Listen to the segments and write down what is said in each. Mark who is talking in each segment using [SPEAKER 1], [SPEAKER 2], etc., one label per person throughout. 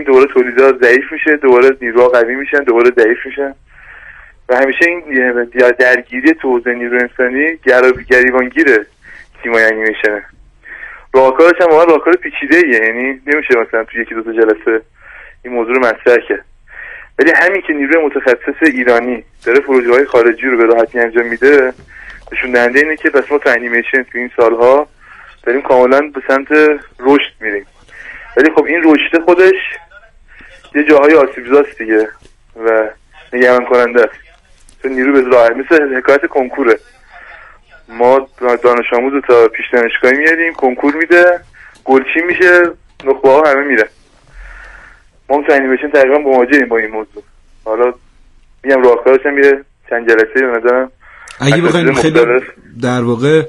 [SPEAKER 1] دوباره تولیدات ضعیف میشه، دوباره نیروها قوی میشن، دوباره ضعیف میشن و همیشه این درگیری تو حوزه نیرو انسانی گریبانگیره تیمای انیمیشنه. راهکارش هم واقعا راهکار پیچیده‌ایه، یعنی نمیشه مثلا تو یکی دو تا جلسه این موضوع رو مطرح کرد. ولی همین که نیروی متخصص ایرانی داره پروژه‌های خارجی رو به راحتی انجام میده، نشون دهنده اینه که پس ما تو انیمیشن تو این سالها داریم کاملا به سمت رشد میریم. ولی خب این رشد خودش یه جاهای آسیبزاست دیگه و نگران کننده است. تو نیرو به راحت مثل حکایت کنکوره، ما دانش آموز تا پیش دانشگاهی میاریم، کنکور میده، گلچین میشه، نخبه ها همه میره. ما تو انیمیشن تقریبا مواجهیم با این موضوع. حالا میگم راهکارش هم میره چند جلسه به نظرم
[SPEAKER 2] اگه بخوایم خیلی در واقع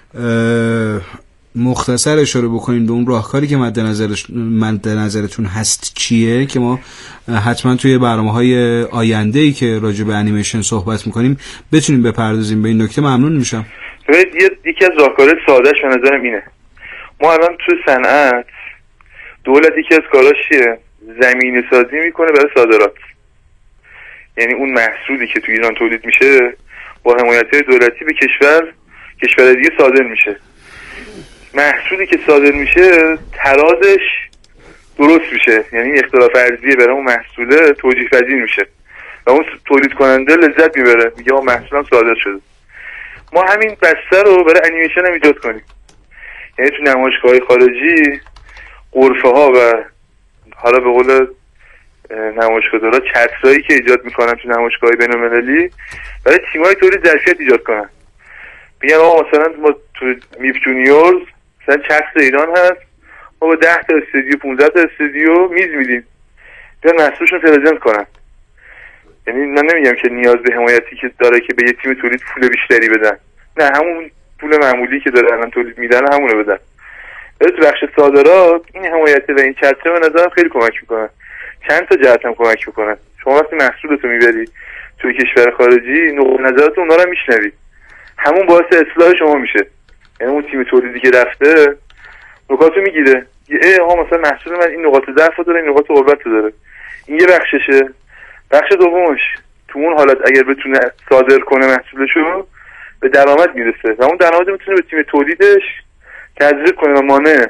[SPEAKER 2] مختصر اشاره بکنیم به اون راهکاری که مد نظرتون هست چیه، که ما حتما توی برنامه‌های آینده‌ای که راجع به انیمیشن صحبت می‌کنیم بتونیم بپردازیم به این نکته، ممنون میشم.
[SPEAKER 1] یکی از راهکارهای سادهش به نظرم اینه. ما الان تو صنعت دولت یکی از کاراش چیه؟ زمینه سازی میکنه برای صادرات. یعنی اون محصولی که تو ایران تولید میشه با حمایت دولتی به کشور دیگه صادر میشه. محصولی که صادر میشه ترازش درست میشه، یعنی اختلاف ارزیه برای اون محصوله توجیه پذیر میشه و اون تولید کننده لذت میبره، میگه ما محصولم صادر شده. ما همین بسته رو برای انیمیشن هم ایجاد کنیم. یعنی تو نمایشگاه‌های خارجی غرفه ها و حالا به قول نمایشگاه‌دارا چترایی که ایجاد میکنن تو نمایشگاه‌های بین‌المللی برای تیم‌های تولید ظرفیت ایجاد کنن. میگن آقا مثلا ما تو میف جونیورز مثلا چتر ایران هست، ما با 10 تا استودیو 15 تا استودیو میز میدیم بیان محصولشون پرزنت کنن. یعنی من نمیگم که نیاز به حمایتی که داره که به یه تیم تولید پول بیشتری بدن، نه، همون پول معمولی که داره الان تولید میدن همونو بدن. تو بخش صادرات این حمایت و این چتر به نظرم خیلی کمک میکنن. چند تا جهت هم کمک میکنن. شما وقتی محصولتو میبری توی کشور خارجی، نقطه نظرات اونها رو میشنوی، همون باعث اصلاح شما میشه. یعنی اون تیم تولیدی که رفته نکاتو میگیره، آها مثلا محصول من این نقاط ضعف داره، این نقاط قوت داره، این یه بخششه. بخش دومش تو اون حالت اگر بتونه صادر کنه محصولشو به درآمد میرسه و اون درآمد میتونه به تیم تولیدش تزریق کنه و مانع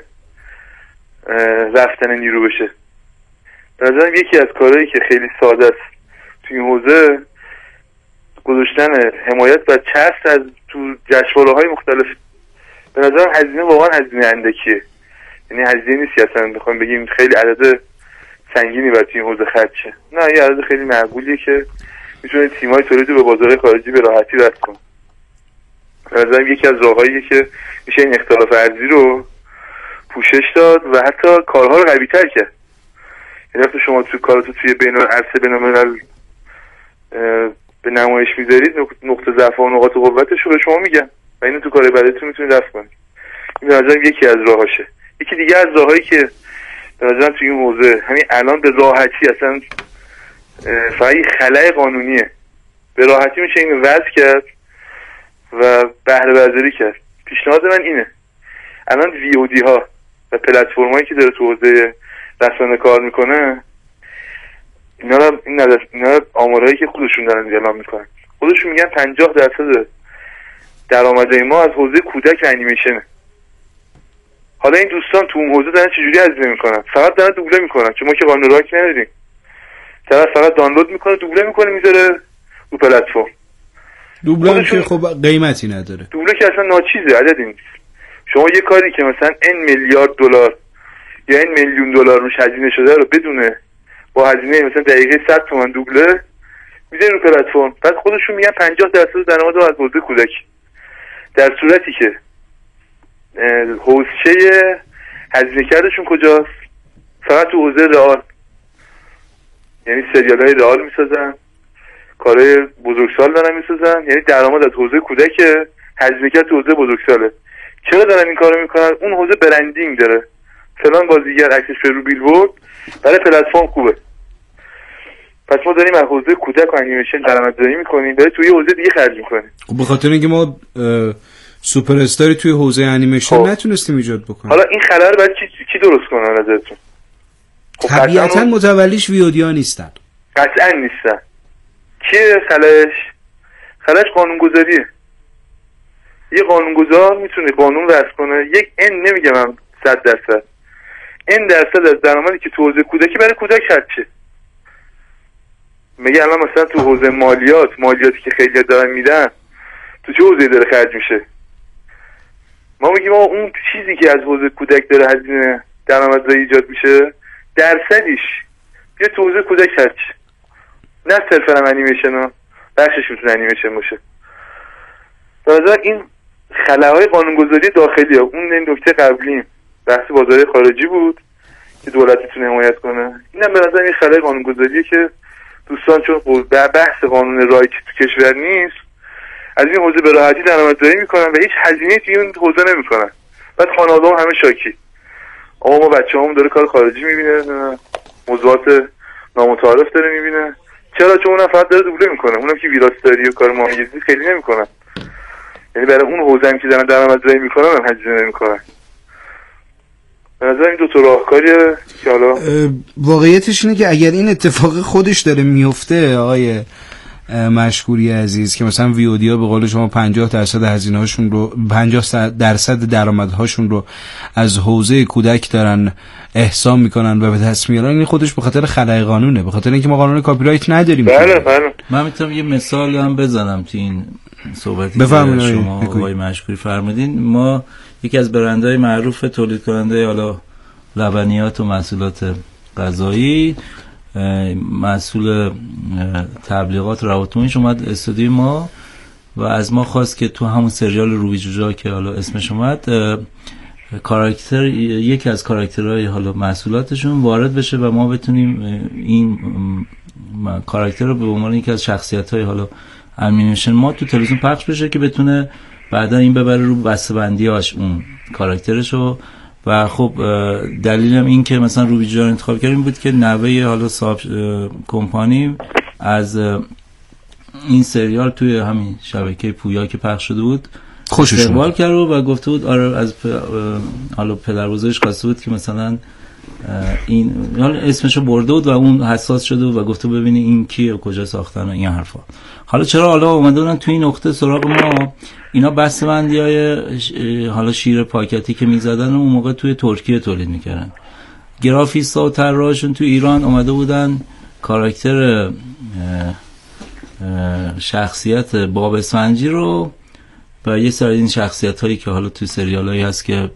[SPEAKER 1] رفتن نیرو بشه. به نظرم یکی از کارهایی که خیلی ساده است توی این حوزه گذاشتن حمایت و چسب از تو جشنواره‌های مختلف. به نظرم هزینه واقعا هزینه اندکیه، یعنی هزینه نیستی اصلا بخوایم بگیم خیلی عدد سنگینی باید توی این حوزه خرج شه. نه، یه عدد خیلی معقولیه که میتونه تیم‌های تولید رو به بازار خارجی به راحتی رد کنه. به نظرم یکی از راه‌هاییه که میشه این اختلاف ارزی رو پوشش داد و حتی کارها رو قوی‌تر کرد. یعنی وقتی شما تو کاراتو توی بین‌الملل به نمایش میذارید، نقطه ضعف و نقاط قوتش رو به شما میگن و اینو تو کار بعدیتون میتونید رفع کنید. این به نظرم یکی از راهاشه. یکی دیگه از راهایی که به نظرم توی این حوزه همین الان به راحتی اصلا فقط خلأ قانونیه، به راحتی میشه این وضع کرد و بهره برداری کرد. پیشنهاد من اینه الان VOD ها و پلتفرمایی که داره تو حوزه رسانه کار میکنه، اینا آمارهایی که خودشون دارن اعلام میکنن، خودشون میگن 50% درآمدهای ما از حوزه کودک و انیمیشنه. حالا این دوستان تو اون حوزه دارن چجوری هزینه میکنن؟ فقط دارن دوبله میکنن، چون ما که قانون راک نداریم. طرف فقط دانلود میکنه، دوبله میکنه، میذاره رو پلتفرم.
[SPEAKER 2] دوبله که خب قیمتی نداره.
[SPEAKER 1] دوبله که اصلا ناچیزه، عددی نیست. شما یه کاری که مثلا n میلیارد دلار یا n میلیون دلار روش هزینه شده رو بدونه با هزینه مثلا دقیقه 100 تومن دوبله میذاره رو پلتفرم، بعد خودشون میگن 50% درآمد از حوزه کودک، در صورتی که حوزه هزینه کردشون کجاست؟ فقط تو حوزه رئال. یعنی سریال‌های رئال میسازن، کارهای بزرگسال دارن میسازن، یعنی درآمد از حوزه کودک، هزینه کرد تو حوزه بزرگساله. چرا دارن این کارو میکنن؟ اون حوزه برندینگ داره، فلان بازیگر عکسش رو بیلبورد برای پلتفرم خوبه. پس ما داریم از حوزه کودک و انیمیشن درآمدزایی میکنیم، برای توی حوزه دیگه خرج میکنیم.
[SPEAKER 2] خب به خاطر اینکه ما سوپر استاری توی حوزه انیمیشن نتونستیم ایجاد بکنیم.
[SPEAKER 1] حالا این خلأ رو بعد کی درست کنه نظرتون؟
[SPEAKER 2] طبیعتا متولیش ویودیا نیستن،
[SPEAKER 1] قطعا نیستن. کیه خلش قانونگذاریه. یه قانونگذار میتونه قانون وضع کنه، یک ان نمیگم من 100%، این درصد از درآمدی که تو حوزه کودکی برای کودک خرجه. میگه الان مثلا تو حوزه مالیاتی که خیلی دارن میدن، تو چه حوزه‌ای داره خرج میشه؟ ما میگیم اون چیزی که از حوزه کودک داره هزینه درآمدزایی ایجاد میشه، درصدیش بیا تو حوزه کودک خرج، نه صرفا هم انیمیشن ها، بخشش میتونه انیمیشن باشه. مثلا این خلاهای قانونگذاری داخلی ها، اون این نکته قبلی بحث بازار خارجی بود که دولت میتونه حمایت کنه، اینم به نظر این خلای قانونگذاریه که دوستان چون بحث قانون رایت تو کشور نیست، از این حوزه به راحتی درآمدزایی میکنن و هیچ هزینه‌ای توی اون حوزه نمیکنن. بعد خانواده هم همه شاکی، آقا ما بچه‌هامون داره کار خارجی میبینه، موضوعات نامتعارف داره میبینه، چرا؟ چون اونم فقط داره دوبله میکنه، اونم که ویراستاری و کار ماهیگیری خیلی نمیکنن، یعنی برای اون حوزه هم که دارن درآمدزایی میکنن هم هزینه نمیکنن. به نظر این دو تا راهکاریه که حالا
[SPEAKER 2] واقعیتش اینه که اگر این اتفاق خودش داره میفته آقای مشکوری عزیز، که مثلا ویودیا به قول شما 50% هزینه‌هاشون رو 50% درآمدهاشون رو از حوزه کودک دارن احسان میکنن و به دست میارن، این خودش به خاطر خلای قانونه، به خاطر اینکه ما قانون کپی رایت نداریم.
[SPEAKER 1] بله.
[SPEAKER 3] من میتونم یه مثال هم بزنم تو این صحبتی که شما آقای مشکوری فرمودین. ما یکی از برندهای معروف تولید کننده حالا لبنیات و محصولات غذایی، مسئول تبلیغات روابط اومد استودیوی ما و از ما خواست که تو همون سریال روبی جوجا که حالا اسمش اومد، یکی از کاراکترهای حالا محصولاتشون وارد بشه و ما بتونیم این کاراکتر رو به عنوان یکی از شخصیت‌های حالا انیمیشن ما تو تلویزیون پخش بشه که بتونه بعدا این ببره رو بسته‌بندی‌هاش اون کاراکترشو. و خب دلیلم این که مثلا روبی جوجا انتخاب کردیم بود که نوه حالا صاحب کمپانی از این سریال توی همین شبکه پویا که پخش شده بود خوشش اومد و گفته بود آره از حالا پدر بزرگش خواسته بود که مثلا این حالا اسمشو برده بود و اون حساس شده بود و گفته ببینی این کیه و کجا ساختن و این حرفا. حالا چرا حالا اومده بودن تو این نقطه سراغ ما؟ اینا بسته‌بندی‌های حالا شیر پاکتی که می‌زدن اون موقع توی ترکیه تولید می‌کردن. گرافیستا و طراحشون تو ایران اومده بودن کاراکتر شخصیت باب اسفنجی رو و یه سری این شخصیت‌هایی که حالا تو سریالایی هست که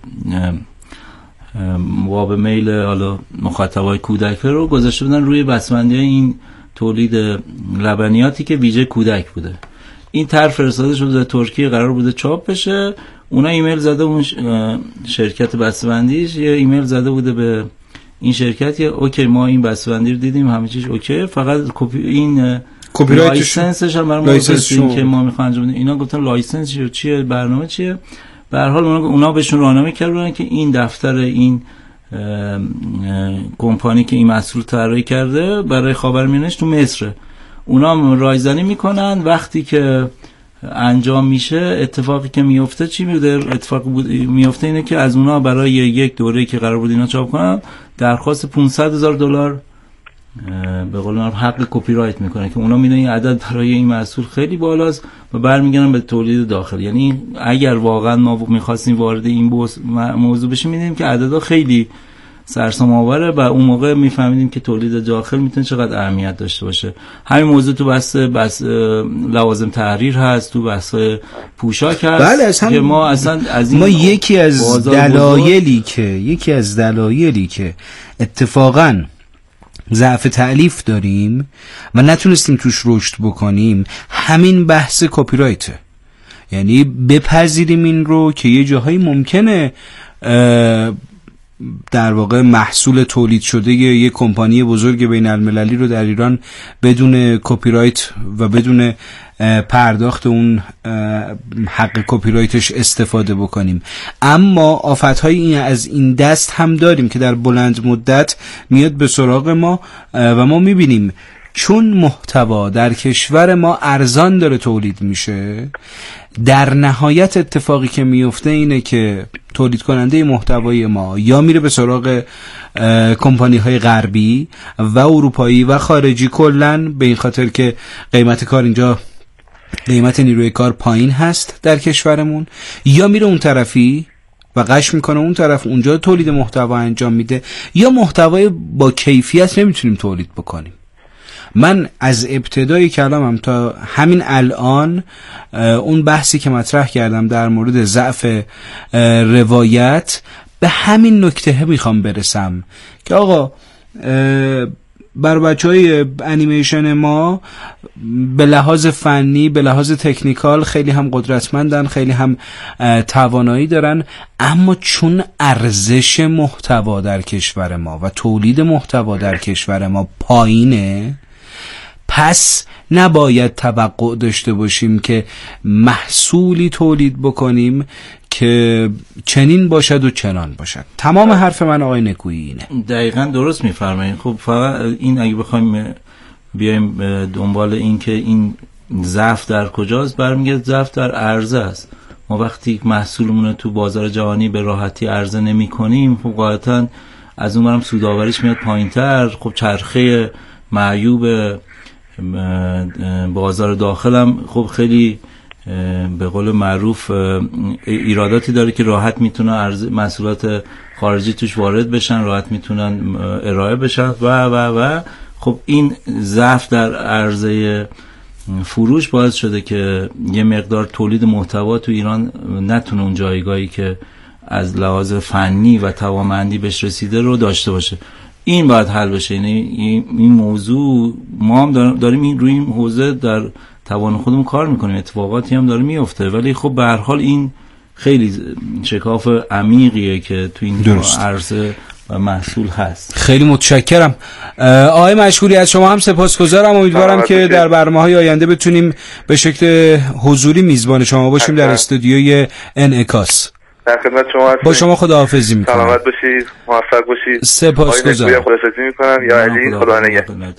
[SPEAKER 3] باب میل حالا مخاطبای کودک رو گذاشته بودن روی بسته‌بندی این تولید لبنیاتی که ویژه کودک بوده. این طرح فرستاده شده ترکیه، قرار بوده چاپ بشه. اونا ایمیل زده اون شرکت بسته‌بندیش یه ایمیل زده بوده به این شرکت که اوکی ما این بسته‌بندی رو دیدیم همه چیز اوکی، فقط این کپی لایسنسش هم برام گفتن که ما می‌خوایم انجام بدیم. اینا گفتن لایسنس چیه، برنامه چیه؟ به هر حال اونا بهشون راهنمایی کردن که این دفتر این کمپانی که این محصول طراحی کرده برای خاورمیانه تو مصر، اونا رایزنی میکنن. وقتی که انجام میشه اتفاقی که میفته چی میفته؟ اتفاقی میفته اینه که از اونا برای یک دوره‌ای که قرار بود اینا چاپ کنن درخواست $500,000 به قول من حق کپی رایت میکنه که اونا میدونن این عدد برای این محصول خیلی بالاست و برمیگردن به تولید داخلی. یعنی اگر واقعا ما میخواستیم وارد این موضوع بشیم میدونیم که عددها خیلی سرسام آوره و اون موقع میفهمیدیم که تولید داخل میتونه چقدر اهمیت داشته باشه. همین موضوع تو بس لوازم تحریر هست، تو بحث پوشاک هست.
[SPEAKER 2] بله،
[SPEAKER 3] ما اصلا از این
[SPEAKER 2] ما یکی از دلایلی که اتفاقاً ضعف تألیف داریم و نتونستیم توش رشد بکنیم همین بحث کپی رایته. یعنی بپذیریم این رو که یه جاهایی ممکنه در واقع محصول تولید شده یک کمپانی بزرگ بین المللی رو در ایران بدون کپی رایت و بدون پرداخت اون حق کپی رایتش استفاده بکنیم. اما آفت‌های از این دست هم داریم که در بلند مدت میاد به سراغ ما و ما میبینیم چون محتوا در کشور ما ارزان داره تولید میشه، در نهایت اتفاقی که میفته اینه که تولید کننده محتوای ما یا میره به سراغ کمپانی های غربی و اروپایی و خارجی، کلن به این خاطر که قیمت کار اینجا، قیمت نیروی کار پایین هست در کشورمون، یا میره اون طرفی و قش میکنه اون طرف، اونجا تولید محتوا انجام میده، یا محتوای با کیفیت نمیتونیم تولید بکنیم. من از ابتدای کلامم تا همین الان اون بحثی که مطرح کردم در مورد ضعف روایت، به همین نکته میخوام برسم که آقا بر بچهای انیمیشن ما به لحاظ فنی، به لحاظ تکنیکال خیلی هم قدرتمندن، خیلی هم توانایی دارن، اما چون ارزش محتوا در کشور ما و تولید محتوا در کشور ما پایینه، پس نباید توقع داشته باشیم که محصولی تولید بکنیم که چنین باشد و چنان باشد. تمام حرف من آقای نکویی اینه.
[SPEAKER 3] دقیقاً درست میفرمایید. خب فقط این اگه بخوایم بیایم دنبال این که این ضعف در کجاست، برمیگرده ضعف در عرضه است. ما وقتی محصولمون تو بازار جهانی به راحتی عرضه نمی‌کنیم، خب قاعدتاً از اونورم سودآوریش میاد پایین‌تر. خب چرخه معیوب بازار داخلم خب خیلی به قول معروف ایراداتی داره که راحت میتونه محصولات خارجی توش وارد بشن، راحت میتونن ارائه بشن و خب این ضعف در عرضه فروش باعث شده که یه مقدار تولید محتوا تو ایران نتونه اون جایگاهی که از لحاظ فنی و توانمندی بهش رسیده رو داشته باشه. این باید حل بشه. یعنی این موضوع ما هم داریم این روی این حوزه در توان خودمون کار میکنیم، اتفاقاتی هم داره میفته، ولی خب به هر حال این خیلی شکاف عمیقیه که تو این عرضه و محصول هست. خیلی متشکرم
[SPEAKER 2] آقای مشکوری، از شما هم سپاسگزارم. امیدوارم که در برنامه‌های آینده بتونیم به شکل حضوری میزبان شما باشیم در استودیوی انعکاس.
[SPEAKER 1] در خدمت شما هستم.
[SPEAKER 2] با شما خداحافظی میکنم.
[SPEAKER 1] سلامت باشید، موفق باشید.
[SPEAKER 2] سپاسگزارم.
[SPEAKER 1] خداحافظی میکنم. یا علی، خدا نگهدار.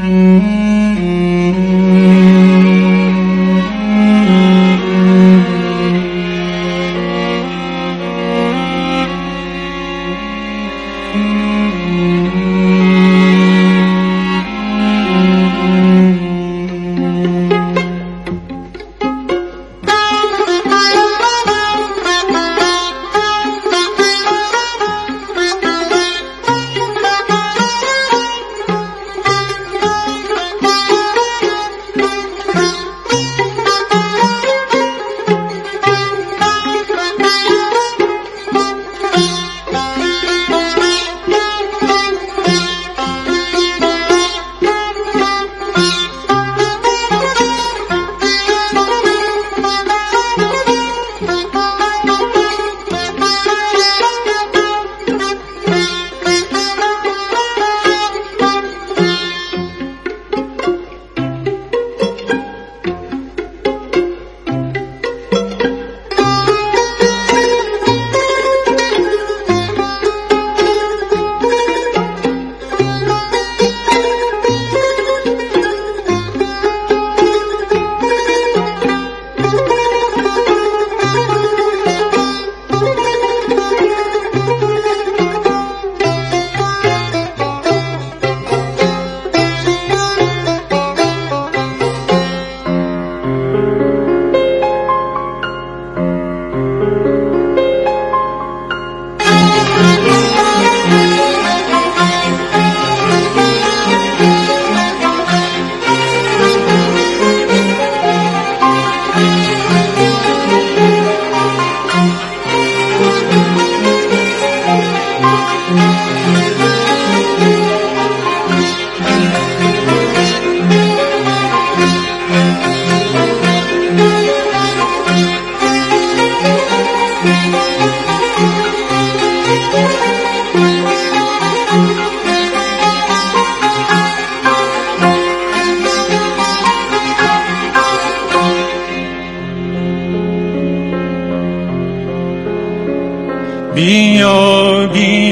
[SPEAKER 4] بیا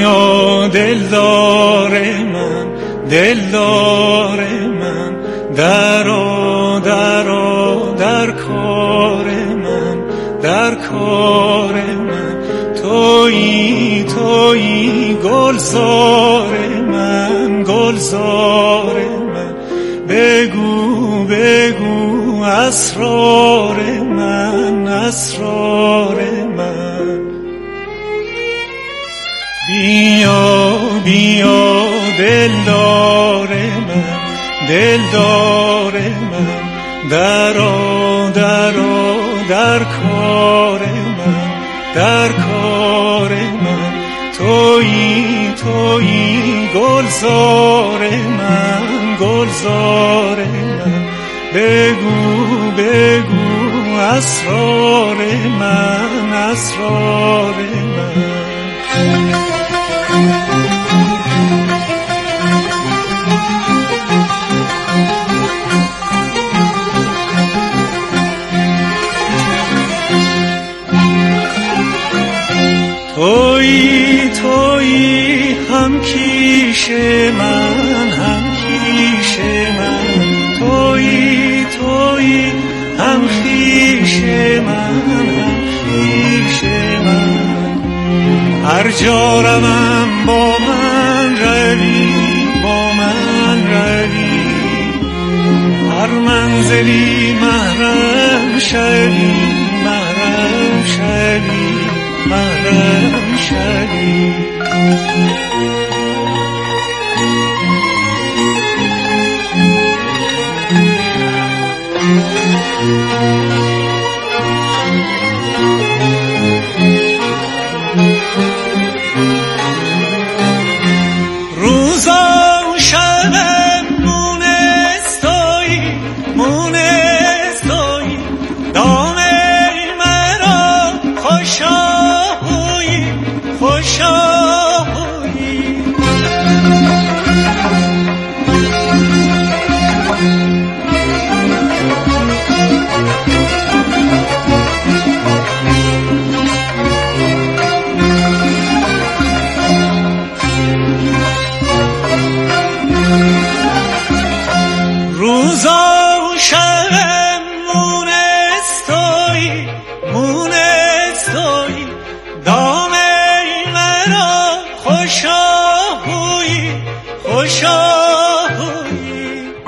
[SPEAKER 4] بیا دلدار من، دلدار من، درآ درآ در کار من، در کار من. تویی تویی گلزار من، گلزار من. بگو بگو اسرار من، اسرار من. بیا بیا دلدار من، دلدار من، درآ درآ در کار من، در کار من. تویی تویی گلزار من، گلزار من. بگو بگو اسرار من، اسرار من. تویی تویی هم کیش من، هم کیش من. تویی تویی هم خویش من، هم خویش من. هر جا روم با من روی، با من روی. هر منزلی محرم شوی، محرم شوی، محرم شوی. روزا شبم مونستایی، مونستایی. دام مرا خوشا هوی، خوشا هوی.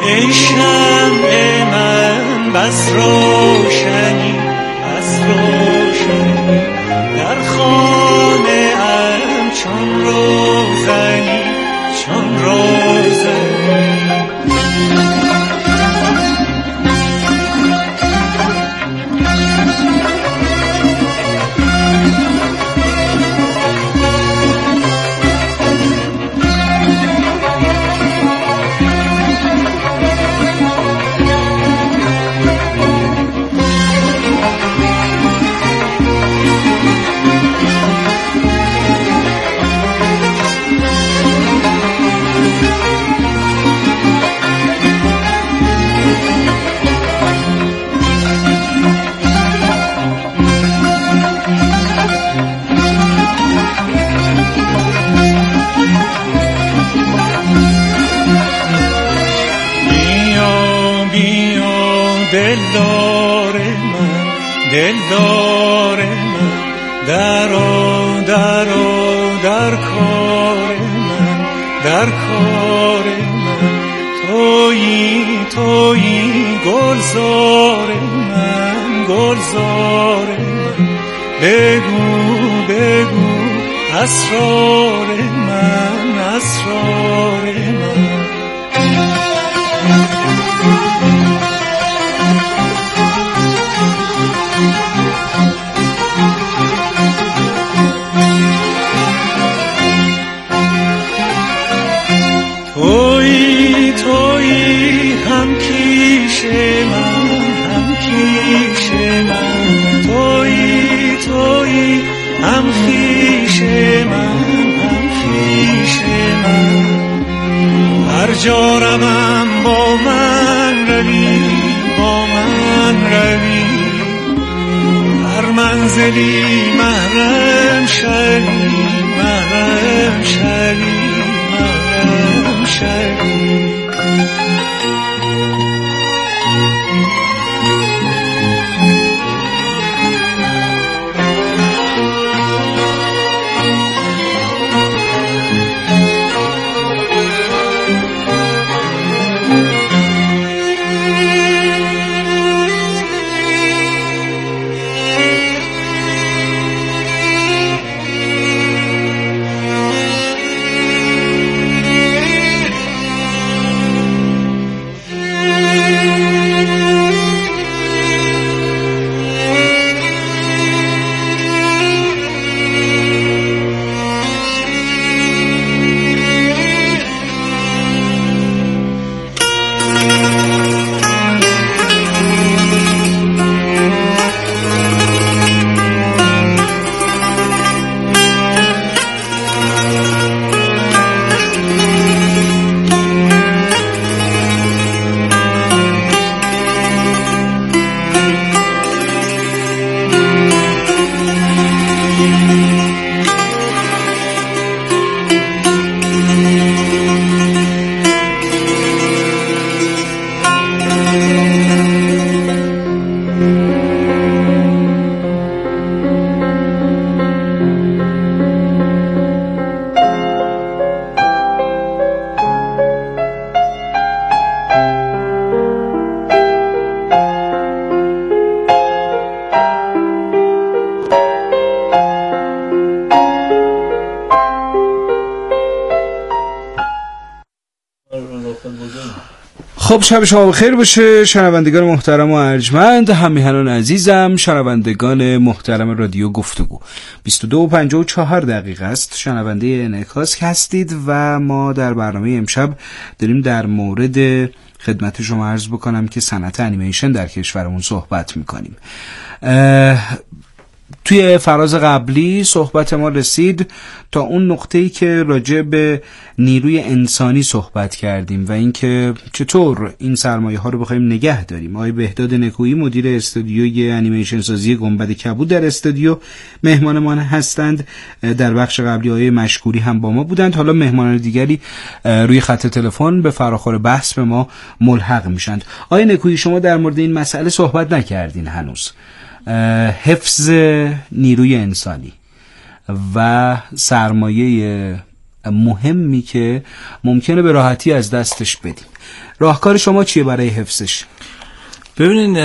[SPEAKER 4] ای شمع من بس روشنی، بس روشنی در خانه ام چون روزنی، چون روزنی. دلدار من درو درو در کار من، در کار من تویی تویی گلزار من، گلزار من بگو بگو اسرار من، اسرار من. تویی تویی هم کیش من، هم کیش من تویی تویی هم کیش من، هم کیش من. هر جا روم با من روی، با من روی هر منزلی محرم شوی، محرم شوی، محرم شوی.
[SPEAKER 2] خب شب شما بخیر باشه شنوندگان محترم و ارجمند، همیهنان عزیزم، شنوندگان محترم رادیو گفتگو. 22:54 است. شنونده انعکاس هستید و ما در برنامه امشب داریم در مورد خدمت شما عرض بکنم که صنعت انیمیشن در کشورمون صحبت میکنیم. توی فراز قبلی صحبت ما رسید تا اون نقطه‌ای که راجع به نیروی انسانی صحبت کردیم و اینکه چطور این سرمایه ها رو بخوایم نگه داریم. آقای بهداد نکویی مدیر استودیوی انیمیشن سازی گنبد کبود در استودیو مهمان ما هستند. در بخش قبلی آقای مشکوری هم با ما بودند. حالا مهمانان دیگری روی خط تلفن به فراخور بحث به ما ملحق میشند. آقای نکویی شما در مورد این مسئله صحبت نکردین هنوز. حفظ نیروی انسانی و سرمایه مهمی که ممکنه به راحتی از دستش بدیم. راهکار شما چیه برای حفظش؟
[SPEAKER 3] ببینین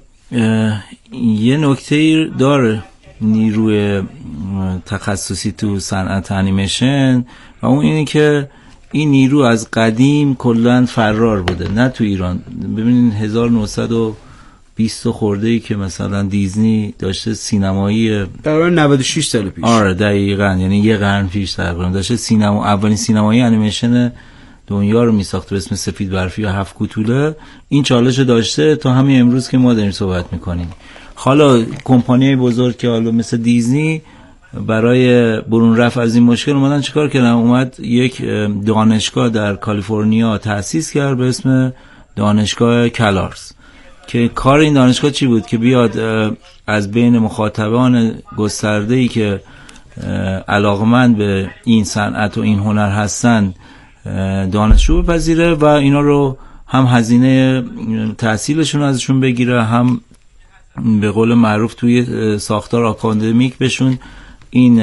[SPEAKER 3] یه نکته داره نیروی تخصصی تو صنعت انیمیشن و اون اینه که این نیرو از قدیم کلن فرار بوده، نه تو ایران. ببینین 1920 خورده ای که مثلا دیزنی داشته سینمایی
[SPEAKER 2] در 96 سال پیش.
[SPEAKER 3] آره دقیقاً، یعنی یه قرن پیش تقریبا داشته سینما، اولین سینمایی انیمیشن دنیا رو میساخت به اسم سفید برفی و 7 کوتوله. این چالش داشته تا همین امروز که ما داریم صحبت میکنیم. حالا کمپانی بزرگ که حالا مثل دیزنی برای برون رفت از این مشکل اومدن چیکار کردن؟ اومد یک دانشگاه در کالیفرنیا تأسیس کرد به اسم دانشگاه کلارز، که کار این دانشگاه چی بود؟ که بیاد از بین مخاطبان گسترده‌ای که علاقمند به این صنعت و این هنر هستن دانشجو بپذیره و اینا رو هم هزینه تحصیلشون ازشون بگیره، هم به قول معروف توی ساختار آکادمیک بهشون این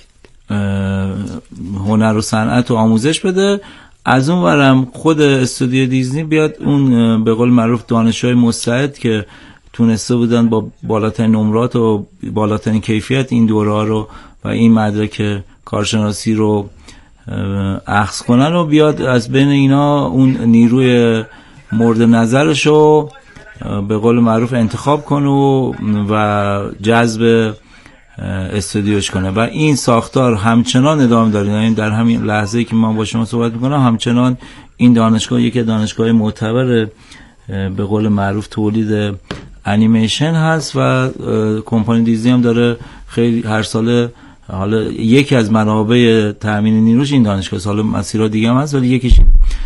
[SPEAKER 3] هنر و صنعت رو آموزش بده. از اون ورم خود استودیو دیزنی بیاد اون به قول معروف دانشجوی مستعد که تونسته بودن با بالاترین نمرات و بالاترین کیفیت این دوره رو و این مدرک کارشناسی رو اخذ کنن و بیاد از بین اینا اون نیروی مورد نظرش رو به قول معروف انتخاب کنه و جذب استودیوش کنه. و این ساختار همچنان ادامه داره، یعنی در همین لحظه‌ای که من با شما صحبت میکنم همچنان این دانشگاه یکی دانشگاه معتبر به قول معروف تولید انیمیشن هست و کمپانی دیزنی هم داره خیلی هر ساله، حالا یکی از منابع تامین نیروش این دانشگاه، حالا مسیرها دیگه هم هست ولی یکیش.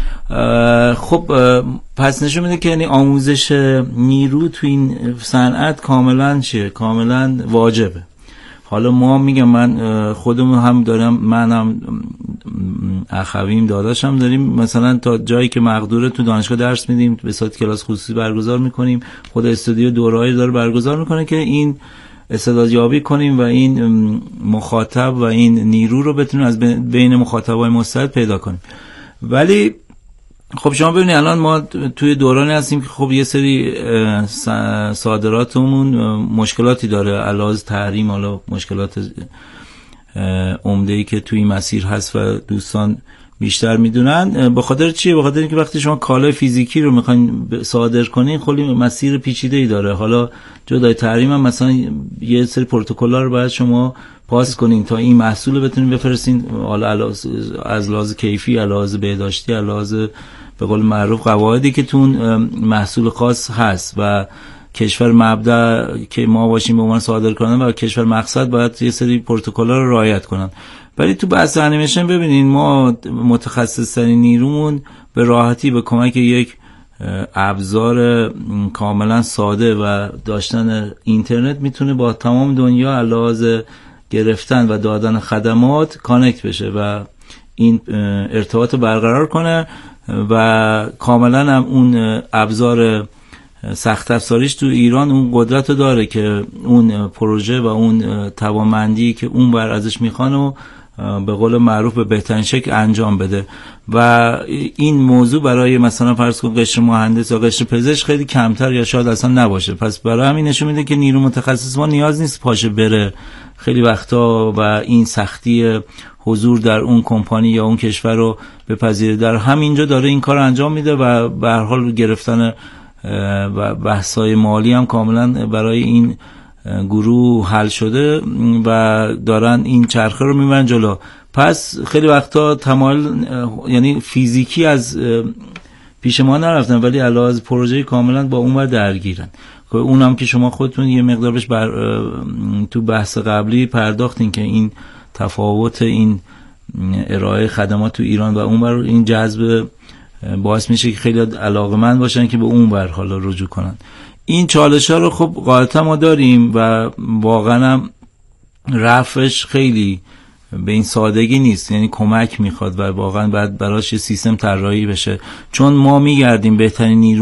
[SPEAKER 3] خب پس نشون میده که یعنی آموزش نیرو تو این صنعت کاملا کاملا واجبه. حالا ما میگم من خودمون هم دارم، من هم اخویم داداشم داریم مثلا تا جایی که مقدوره تو دانشگاه درس میدیم، به صورت کلاس خصوصی برگزار میکنیم، خود استودیو دوره‌ای داره برگزار میکنه که این استعدادیابی کنیم و این مخاطب و این نیرو رو بتونیم از بین مخاطبای مستعد پیدا کنیم. ولی خب شما ببینید الان ما توی دورانی هستیم که خب یه سری صادراتمون مشکلاتی داره، علاوه تحریم، حالا مشکلات عمده‌ای که توی این مسیر هست و دوستان بیشتر میدونن. به خاطر چیه؟ به خاطر اینکه وقتی شما کالای فیزیکی رو میخواین صادر کنین خیلی مسیر پیچیده‌ای داره. حالا جدای تحریم هم مثلا یه سری پروتکل‌ها رو باید شما پاس کنین تا این محصول رو بتونین بفرستین، حالا از لحاظ کیفی، از لحاظ بهداشتی، از لحاظ به قول معروف قواعدی که تون محصول خاص هست و کشور مبدأ که ما باشیم به عنوان صادرکننده و کشور مقصد باید یه سری پروتکل‌ها رو رعایت کنن. ولی تو بحث انیمیشن ببینین ما متخصص‌ترین نیرومون به راحتی به کمک یک ابزار کاملا ساده و داشتن اینترنت میتونه با تمام دنیا علاوه گرفتن و دادن خدمات کانکت بشه و این ارتباط رو برقرار کنه و کاملا هم اون ابزار سخت افزاریش تو ایران اون قدرت رو داره که اون پروژه و اون توانمندی که اون بر ازش میخوان و به قول معروف به بهترین شکل انجام بده. و این موضوع برای مثلا فرض کن قشر مهندس یا قشر پزشک خیلی کمتر یا شاید اصلا نباشه. پس برای همین نشون میده که نیرو متخصص ما نیاز نیست پاشه بره خیلی وقتا و این سختی حضور در اون کمپانی یا اون کشور رو بپذیره، در همینجا داره این کار انجام میده و به هر حال گرفتن و بحث‌های مالی هم کاملا برای این گروه حل شده و دارن این چرخه رو میبرن جلو. پس خیلی وقتا تمایل یعنی فیزیکی از پیش ما نرفتن ولی علاوه پروژه کاملا با اون ور درگیرن. اونم که شما خودتون یه مقدار بهش تو بحث قبلی پرداختین که این تفاوت این ارائه خدمات تو ایران و اون ور این جذب باعث میشه که خیلی علاقمند باشن که به اون ور حالا رجوع کنن. این چالش‌ها رو خب غالبا ما داریم و واقعا هم رفعش خیلی به این سادگی نیست، یعنی کمک میخواد و واقعا باید براش یه سیستم طراحی بشه، چون ما میگردیم بهترین نیرو